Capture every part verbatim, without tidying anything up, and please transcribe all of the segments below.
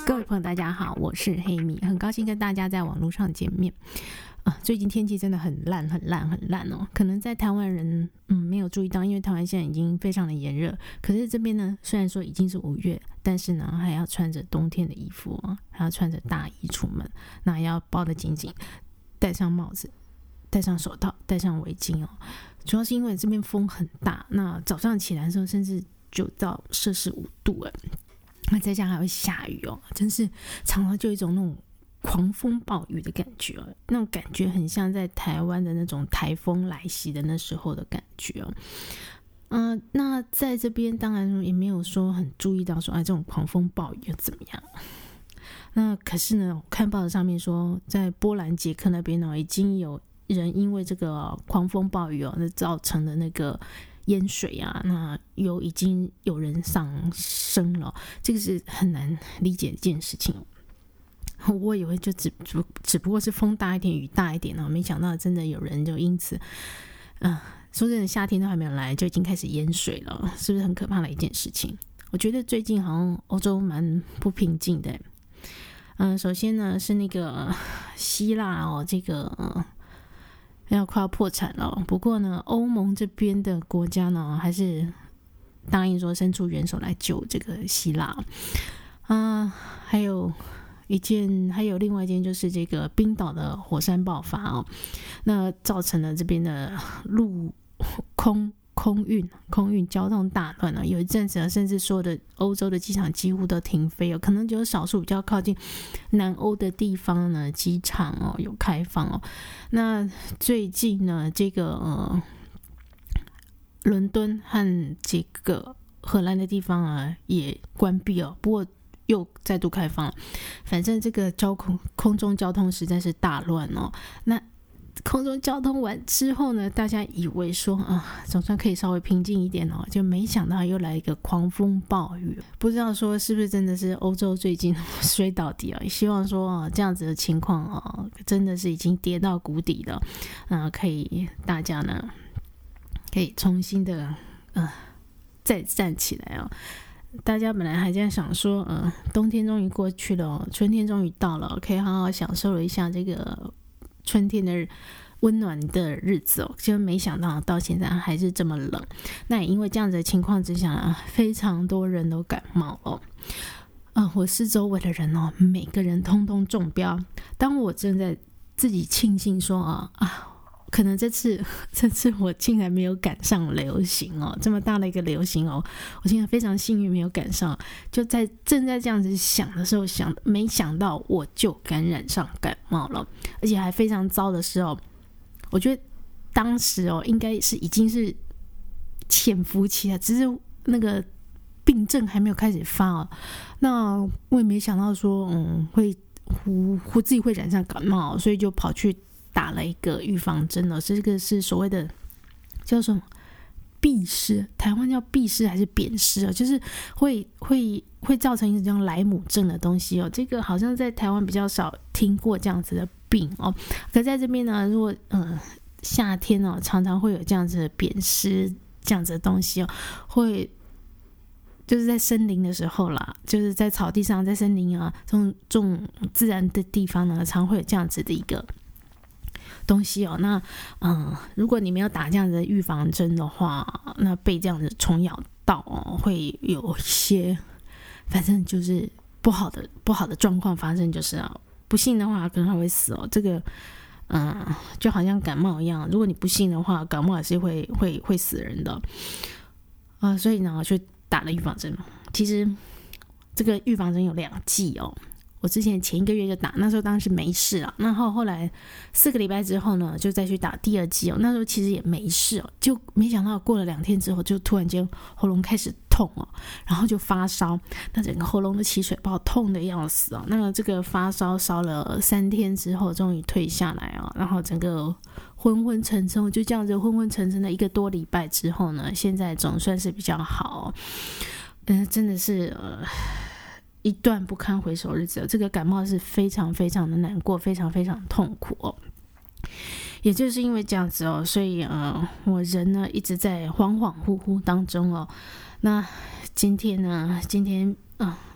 各位朋友大家好，我是黑米，很高兴跟大家在网络上见面。啊，最近天气真的很烂很烂很烂哦，可能在台湾人嗯没有注意到，因为台湾现在已经非常的炎热，可是这边呢虽然说已经是五月，但是呢还要穿着冬天的衣服哦，还要穿着大衣出门，那要包得紧紧，戴上帽子，戴上手套，戴上围巾哦。主要是因为这边风很大，那早上起来的时候甚至就到摄氏五度哎，那再加上还会下雨哦，真是常常就有一种那种狂风暴雨的感觉哦，那种感觉很像在台湾的那种台风来袭的那时候的感觉哦。嗯、呃，那在这边当然也没有说很注意到说啊这种狂风暴雨又怎么样。那可是呢，我看报纸上面说，在波兰捷克那边呢，已经有人因为这个狂风暴雨哦，那造成的那个淹水啊，那有已经有人丧生了，这个是很难理解的一件事情。我以为就 只, 只, 只不过是风大一点雨大一点哦，没想到真的有人就因此呃，说真的夏天都还没有来就已经开始淹水了，是不是很可怕的一件事情？我觉得最近好像欧洲蛮不平静的。嗯、呃，首先呢是那个、呃、希腊哦，这个、呃、要快要破产了，不过呢欧盟这边的国家呢还是答应说伸出援手来救这个希腊啊、呃，还有一件，还有另外一件就是这个冰岛的火山爆发哦，那造成了这边的陆空空运空运交通大乱了，有一阵子甚至所有的欧洲的机场几乎都停飞哦，可能只有少数比较靠近南欧的地方呢机场哦有开放哦。那最近呢这个呃伦敦和这个荷兰的地方啊也关闭哦，不过又再度开放了，反正这个交空空中交通实在是大乱哦。那空中交通完之后呢，大家以为说啊，总算可以稍微平静一点哦，就没想到又来一个狂风暴雨，不知道说是不是真的是欧洲最近衰到底啊？希望说啊，这样子的情况啊，真的是已经跌到谷底了，啊，可以大家呢可以重新的呃再站起来啊。大家本来还在想说呃，冬天终于过去了、哦、春天终于到了，可以好好享受了一下这个春天的温暖的日子哦，就没想到到现在还是这么冷。那也因为这样子的情况之下、啊、非常多人都感冒哦。呃、我四周围的人哦，每个人通通中标。当我正在自己庆幸说啊啊可能这次这次我竟然没有赶上流行哦，这么大的一个流行哦，我竟然非常幸运没有赶上。就在正在这样子想的时候，想没想到我就感染上感冒了，而且还非常糟的时候，我觉得当时哦应该是已经是潜伏期了，只是那个病症还没有开始发哦。那我也没想到说嗯会我自己会染上感冒，所以就跑去打了一个预防针了，这个是所谓的叫什么闭虱，台湾叫闭虱还是扁虱哦，就是会会会造成一种莱姆症的东西哦。这个好像在台湾比较少听过这样子的病哦，可在这边呢，如果呃夏天哦，常常会有这样子的扁虱这样子的东西哦，会。就是在森林的时候啦，就是在草地上，在森林啊这种这种自然的地方呢，常会有这样子的一个东西哦。那嗯，如果你没有打这样子的预防针的话，那被这样子虫咬到哦，会有一些反正就是不好的不好的状况发生，就是啊，不幸的话可能还会死哦。这个嗯，就好像感冒一样，如果你不幸的话，感冒也是会会会死人的啊、呃。所以呢，我就打了预防针。其实这个预防针有两剂哦，我之前前一个月就打，那时候当时没事啊。然后后来四个礼拜之后呢，就再去打第二剂哦，那时候其实也没事哦，就没想到过了两天之后，就突然间喉咙开始痛哦，然后就发烧，那整个喉咙的起水泡痛的要死哦。那这个发烧烧了三天之后，终于退下来哦，然后整个昏昏沉沉，我就这样子昏昏沉沉的一个多礼拜之后呢，现在总算是比较好、哦。嗯、呃，真的是呃一段不堪回首日子、哦。这个感冒是非常非常的难过，非常非常痛苦哦。也就是因为这样子哦，所以呃，我人呢一直在恍恍惚惚当中哦。那今天呢，今天啊、呃，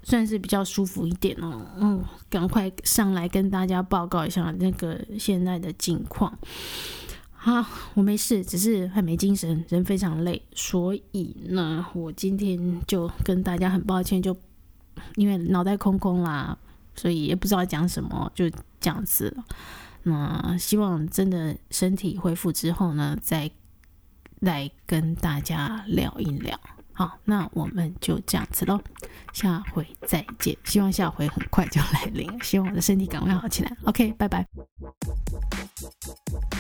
算是比较舒服一点哦。嗯，赶快上来跟大家报告一下那个现在的境况。好，我没事，只是很没精神，人非常累，所以呢，我今天就跟大家很抱歉，就因为脑袋空空啦，所以也不知道讲什么，就这样子了。那希望真的身体恢复之后呢，再来跟大家聊一聊。好，那我们就这样子咯，下回再见。希望下回很快就来临，希望我的身体赶快好起来。OK， 拜拜。